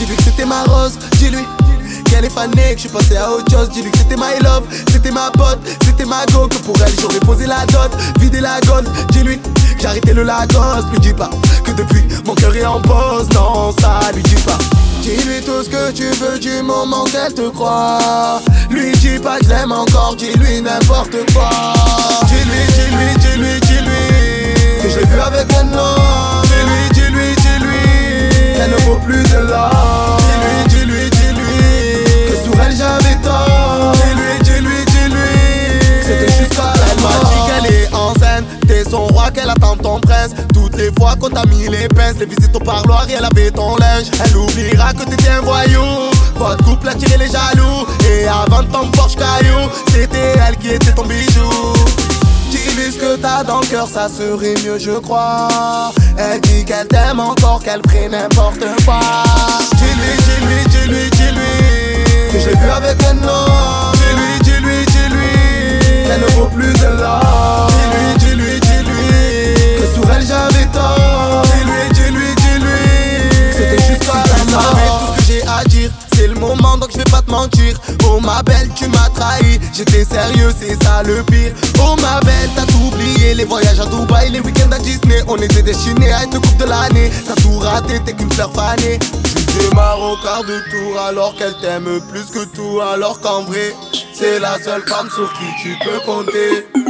dis-lui que c'était ma rose, dis-lui qu'elle est fanée, que je suis passé à autre chose. Dis-lui que c'était my love, c'était ma pote, c'était ma go. Que pour elle j'aurais posé la dot, vidé la gold. Dis-lui que j'ai arrêté le Lagos. Lui dis pas que depuis mon cœur est en pause. Non, ça lui dis pas. Dis-lui tout ce que tu veux du moment qu'elle te croit. Lui dis pas que je l'aime encore, dis-lui n'importe quoi. Dis-lui que je l'ai vu avec un homme. Dis-lui qu'elle ne vaut plus de l'or. Dis-lui que sur elle j'avais tort. Dis-lui c'était juste ça. Elle m'a dit qu'elle est enceinte, t'es son roi, qu'elle attend ton prince. Toutes les fois qu'on t'a mis les pinces, les visites au parloir et elle avait ton linge. Elle oubliera que t'étais un voyou. Votre couple a tiré les jaloux. Et avant ton Porsche Caillou, c'était elle qui était ton bijou. Dis-lui ce que t'as dans le cœur, ça serait mieux je crois. Elle dit qu'elle t'aime encore, qu'elle ferait n'importe quoi. Dis-lui que je l'ai vu avec un homme. Dis-lui qu'elle ne vaut plus de l'or. Dis-lui que sur elle j'avais tort. Dis-lui c'était juste pas la mort. Tout ce que j'ai à dire, c'est le moment donc je vais pas te mentir. Oh ma belle tu m'as trahi, j'étais sérieux c'est ça le pire. Oh ma belle t'as tout oublié, les voyages à Dubaï, les week-ends à Disney. On était destinés à être le couple de l'année. T'as tout raté, t'es qu'une fleur fanée. Tu démarres au quart de tour alors qu'elle t'aime plus que tout. Alors qu'en vrai c'est la seule femme sur qui tu peux compter.